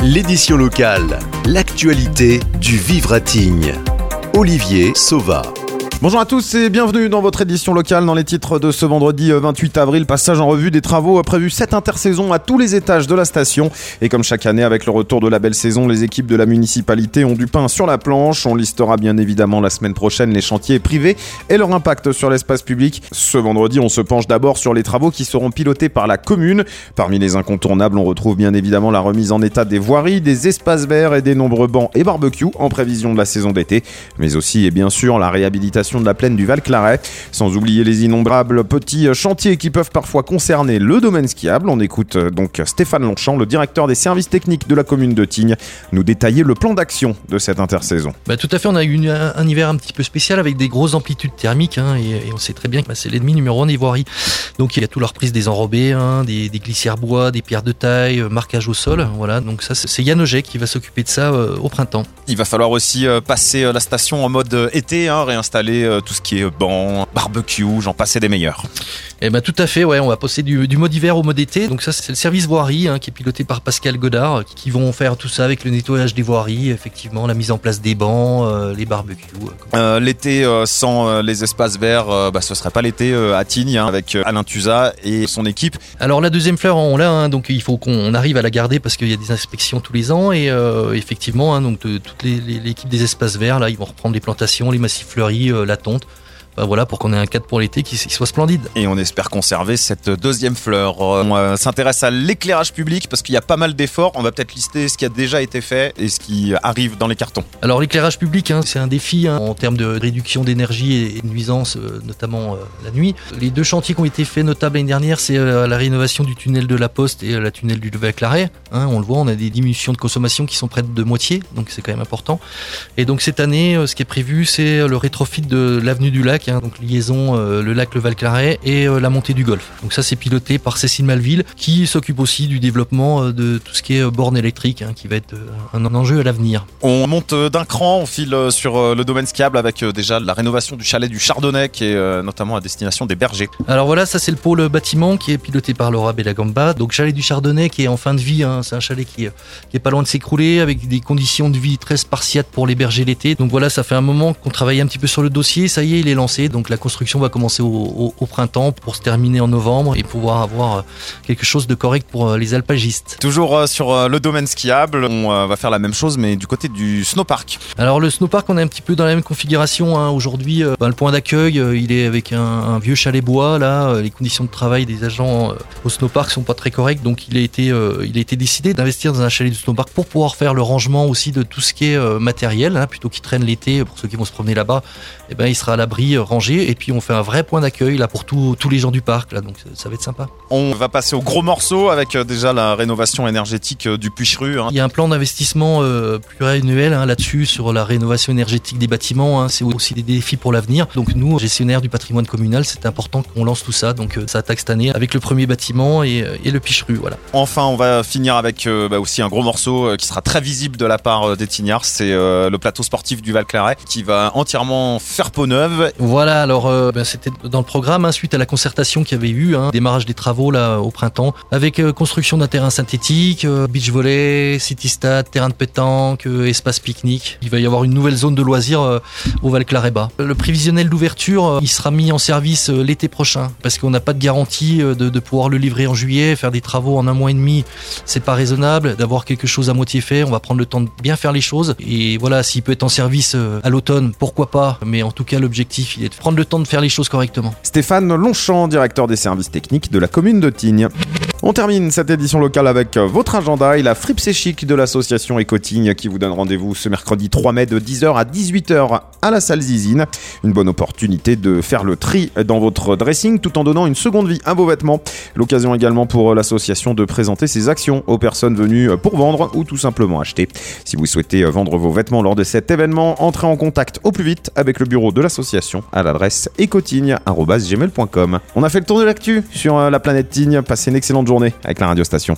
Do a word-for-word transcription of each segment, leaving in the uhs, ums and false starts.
L'édition locale, l'actualité du Vivre à Tignes. Olivier Sauva. Bonjour à tous et bienvenue dans votre édition locale. Dans les titres de ce vendredi vingt-huit avril, passage en revue des travaux prévus cette intersaison à tous les étages de la station. Et comme chaque année, avec le retour de la belle saison, les équipes de la municipalité ont du pain sur la planche. On listera bien évidemment la semaine prochaine les chantiers privés et leur impact sur l'espace public. Ce vendredi, on se penche d'abord sur les travaux qui seront pilotés par la commune. Parmi les incontournables, on retrouve bien évidemment la remise en état des voiries, des espaces verts et des nombreux bancs et barbecues en prévision de la saison d'été. Mais aussi et bien sûr la réhabilitation de la plaine du Val-Claret, sans oublier les innombrables petits chantiers qui peuvent parfois concerner le domaine skiable. On écoute donc Stéphane Longchamp, le directeur des services techniques de la commune de Tignes, nous détailler le plan d'action de cette intersaison. Bah, tout à fait, on a eu une, un, un hiver un petit peu spécial avec des grosses amplitudes thermiques hein, et, et on sait très bien que bah, c'est l'ennemi numéro un des voiries. Donc il y a tout leur prise des enrobés, hein, des, des glissières bois, des pierres de taille, euh, marquage au sol. Voilà, donc ça c'est, c'est Yann Auger qui va s'occuper de ça euh, au printemps. Il va falloir aussi euh, passer euh, la station en mode euh, été, hein, réinstaller euh, tout ce qui est banc, barbecue, j'en passais des meilleurs. Eh ben tout à fait, ouais, on va passer du, du mode hiver au mode été. Donc ça c'est le service voirie hein, qui est piloté par Pascal Godard, qui, qui vont faire tout ça avec le nettoyage des voiries, effectivement, la mise en place des bancs, euh, les barbecues. Euh, l'été euh, sans euh, les espaces verts, euh, bah, ce serait pas l'été euh, à Tignes hein, avec euh, Alain Tuzat et son équipe. Alors la deuxième fleur on l'a, hein, donc il faut qu'on arrive à la garder parce qu'il y a des inspections tous les ans et euh, effectivement, hein, donc de, toute les, les, l'équipe des espaces verts là, ils vont reprendre les plantations, les massifs fleuris, euh, la tonte. Voilà, pour qu'on ait un cadre pour l'été qui soit splendide. Et on espère conserver cette deuxième fleur. On euh, s'intéresse à l'éclairage public parce qu'il y a pas mal d'efforts. On va peut-être lister ce qui a déjà été fait et ce qui arrive dans les cartons. Alors l'éclairage public, hein, c'est un défi hein, en termes de réduction d'énergie et de nuisances, euh, notamment euh, la nuit. Les deux chantiers qui ont été faits notables l'année dernière, c'est euh, la rénovation du tunnel de la Poste et euh, la tunnel du Val-Claret. Hein, on le voit, on a des diminutions de consommation qui sont près de moitié, donc c'est quand même important. Et donc cette année, euh, ce qui est prévu, c'est le rétrofit de l'avenue du Lac. Donc liaison euh, le lac le Val-Claret et euh, la montée du Golfe. Donc ça c'est piloté par Cécile Malville qui s'occupe aussi du développement euh, de tout ce qui est euh, borne électrique hein, qui va être euh, un, un enjeu à l'avenir. On monte d'un cran, on file sur euh, le domaine skiable avec euh, déjà la rénovation du chalet du Chardonnay qui est euh, notamment à destination des bergers. Alors voilà, ça c'est le pôle bâtiment qui est piloté par Laura Bellagamba. Donc chalet du Chardonnay qui est en fin de vie, hein, c'est un chalet qui, qui est pas loin de s'écrouler avec des conditions de vie très spartiates pour les bergers l'été. Donc voilà, ça fait un moment qu'on travaille un petit peu sur le dossier, ça y est, il est lancé. Donc la construction va commencer au, au, au printemps pour se terminer en novembre et pouvoir avoir quelque chose de correct pour les alpagistes. Toujours sur le domaine skiable, on va faire la même chose mais du côté du snowpark. Alors le snowpark, on est un petit peu dans la même configuration hein. Aujourd'hui. Ben, le point d'accueil, il est avec un, un vieux chalet bois. Là, les conditions de travail des agents au snowpark sont pas très correctes, donc il a été, euh, il a été décidé d'investir dans un chalet du snowpark pour pouvoir faire le rangement aussi de tout ce qui est euh, matériel, hein, plutôt qu'il traîne l'été. Pour ceux qui vont se promener là-bas, eh ben il sera à l'abri, euh, rangé. Et puis on fait un vrai point d'accueil là pour tout, tous les gens du parc là, donc ça, ça va être sympa. On va passer au gros morceau avec euh, déjà la rénovation énergétique euh, du Puicheru. Hein. Il y a un plan d'investissement euh, pluriannuel hein, là-dessus sur la rénovation énergétique des bâtiments. Hein, c'est aussi des défis pour l'avenir. Donc nous, gestionnaires du patrimoine communal, c'est important qu'on lance tout ça. Donc euh, ça attaque cette année avec le premier bâtiment et, et le Puicheru. Voilà. Enfin, on va finir avec euh, bah, aussi un gros morceau euh, qui sera très visible de la part euh, des Tignards. C'est euh, le plateau sportif du Val-Claret qui va entièrement faire peau neuve. Voilà. Alors euh, ben, c'était dans le programme hein, suite à la concertation qu'il y avait eu, hein, démarrage des travaux là au printemps, avec euh, construction d'un terrain synthétique, euh, beach volley, city stade, terrain de pétanque, euh, espace pique-nique. Il va y avoir une nouvelle zone de loisirs euh, au Val-Claret bas. Le prévisionnel d'ouverture, euh, il sera mis en service euh, l'été prochain, parce qu'on n'a pas de garantie euh, de, de pouvoir le livrer en juillet. Faire des travaux en un mois et demi, c'est pas raisonnable. D'avoir quelque chose à moitié fait, on va prendre le temps de bien faire les choses. Et voilà, s'il peut être en service euh, à l'automne, pourquoi pas. Mais en tout cas, l'objectif, il est de prendre le temps de faire les choses correctement. Stéphane Longchamp, directeur des services techniques de la commune de Tignes. On termine cette édition locale avec votre agenda et la Fripe C'est Chic de l'association Éco-Tignes qui vous donne rendez-vous ce mercredi trois mai de dix heures à dix-huit heures à la salle Zizine. Une bonne opportunité de faire le tri dans votre dressing tout en donnant une seconde vie à vos vêtements. L'occasion également pour l'association de présenter ses actions aux personnes venues pour vendre ou tout simplement acheter. Si vous souhaitez vendre vos vêtements lors de cet événement, entrez en contact au plus vite avec le bureau de l'association à l'adresse écotignes arobase gmail point com. On a fait le tour de l'actu sur la planète Tignes. Passez une excellente journée avec la radiostation.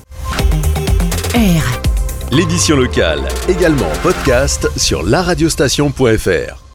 R. L'édition locale, également en podcast sur la radiostation point f r.